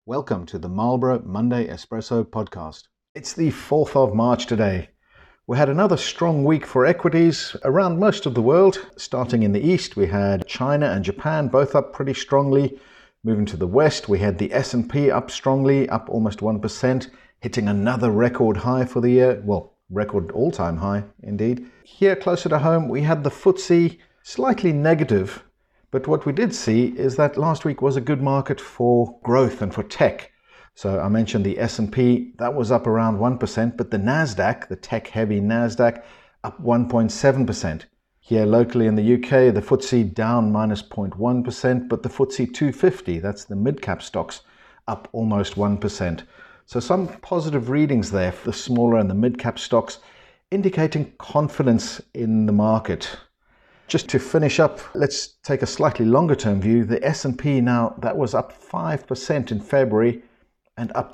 Welcome to the Marlborough Monday Espresso podcast. It's the 4th of March today. We had another strong week for equities around most of the world. Starting in the east, we had China and Japan both up pretty strongly. Moving to the west, we had the S&P up strongly, up almost 1%, hitting another record high for the year. Well, record all-time high, indeed. Here, closer to home, we had the FTSE slightly negative. But what we did see is that last week was a good market for growth and for tech. So I mentioned the S&P, that was up around 1%, but the Nasdaq, the tech-heavy Nasdaq, up 1.7%. Here locally in the UK, the FTSE down minus 0.1%, but the FTSE 250, that's the mid-cap stocks, up almost 1%. So some positive readings there for the smaller and the mid-cap stocks, indicating confidence in the market. Just to finish up, let's take a slightly longer term view. The S&P now, that was up 5% in February and up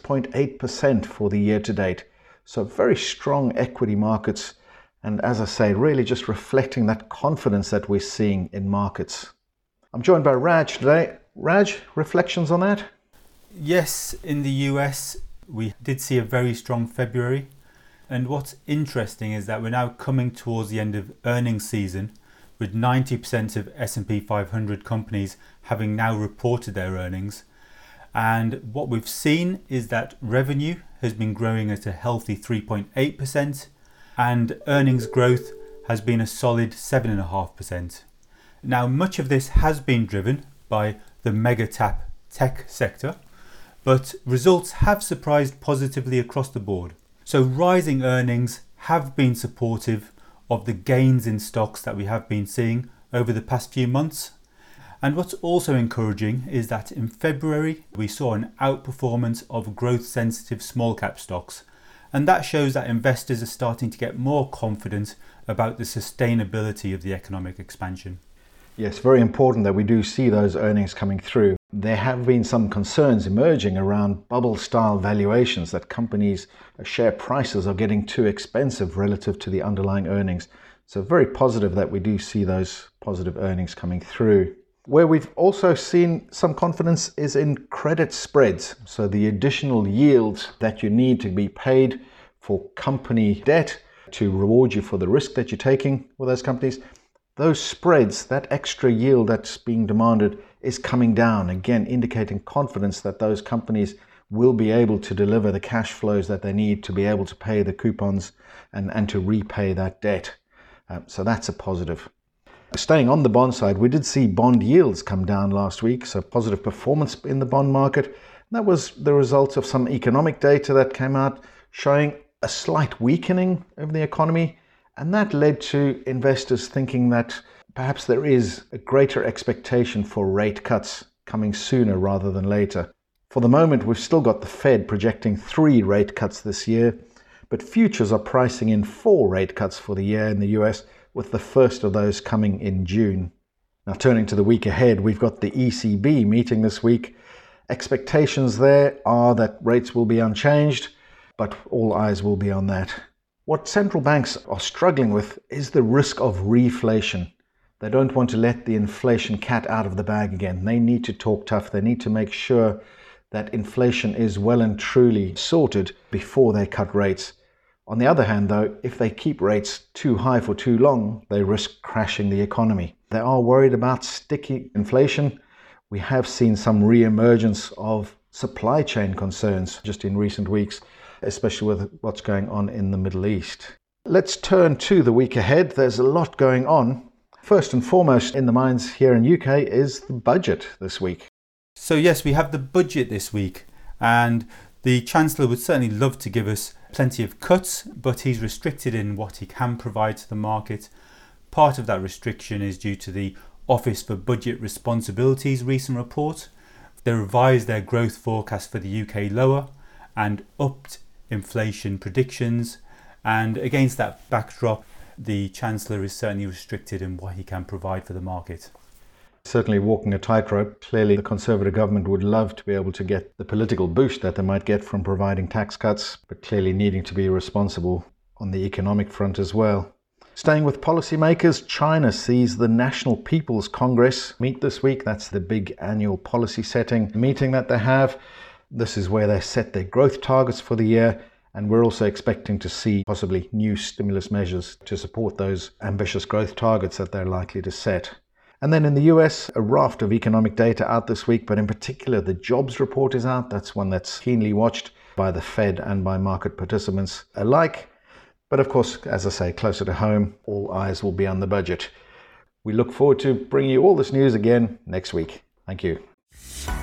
6.8% for the year to date. So very strong equity markets. And as I say, really just reflecting that confidence that we're seeing in markets. I'm joined by Raj today. Raj, reflections on that? Yes, in the US, we did see a very strong February. And what's interesting is that we're now coming towards the end of earnings season, with 90% of S&P 500 companies having now reported their earnings. And what we've seen is that revenue has been growing at a healthy 3.8%, and earnings growth has been a solid 7.5%. Now, much of this has been driven by the mega cap tech sector, but results have surprised positively across the board. So rising earnings have been supportive of the gains in stocks that we have been seeing over the past few months. And what's also encouraging is that in February we saw an outperformance of growth sensitive small cap stocks, and that shows that investors are starting to get more confident about the sustainability of the economic expansion. Yes, very important that we do see those earnings coming through. There have been some concerns emerging around bubble-style valuations, that companies' share prices are getting too expensive relative to the underlying earnings. So very positive that we do see those positive earnings coming through. Where we've also seen some confidence is in credit spreads. So the additional yields that you need to be paid for company debt to reward you for the risk that you're taking with those companies. Those spreads, that extra yield that's being demanded is coming down, again indicating confidence that those companies will be able to deliver the cash flows that they need to be able to pay the coupons and to repay that debt. So that's a positive. Staying on the bond side, we did see bond yields come down last week, so positive performance in the bond market. That was the result of some economic data that came out showing a slight weakening of the economy. And that led to investors thinking that perhaps there is a greater expectation for rate cuts coming sooner rather than later. For the moment, we've still got the Fed projecting 3 rate cuts this year, but futures are pricing in 4 rate cuts for the year in the US, with the first of those coming in June. Now, turning to the week ahead, we've got the ECB meeting this week. Expectations there are that rates will be unchanged, but all eyes will be on that. What central banks are struggling with is the risk of reflation. They don't want to let the inflation cat out of the bag again. They need to talk tough. They need to make sure that inflation is well and truly sorted before they cut rates. On the other hand, though, if they keep rates too high for too long, they risk crashing the economy. They are worried about sticky inflation. We have seen some re-emergence of supply chain concerns just in recent weeks, especially with what's going on in the Middle East. Let's turn to the week ahead. There's a lot going on. First and foremost in the minds here in UK is the budget this week. So yes, we have the budget this week, and the Chancellor would certainly love to give us plenty of cuts, but he's restricted in what he can provide to the market. Part of that restriction is due to the Office for Budget Responsibility's recent report. They revised their growth forecast for the UK lower and upped inflation predictions, and against that backdrop the Chancellor is certainly restricted in what he can provide for the market. Certainly walking a tightrope. Clearly the Conservative government would love to be able to get the political boost that they might get from providing tax cuts, but clearly needing to be responsible on the economic front as well. Staying with policymakers, China sees the National People's Congress meet this week. That's the big annual policy setting meeting that they have. This is where they set their growth targets for the year, and we're also expecting to see possibly new stimulus measures to support those ambitious growth targets that they're likely to set. And then in the US, a raft of economic data out this week, but in particular the jobs report is out. That's one that's keenly watched by the Fed and by market participants alike. But of course, as I say, closer to home, all eyes will be on the budget. We look forward to bringing you all this news again next week. Thank you.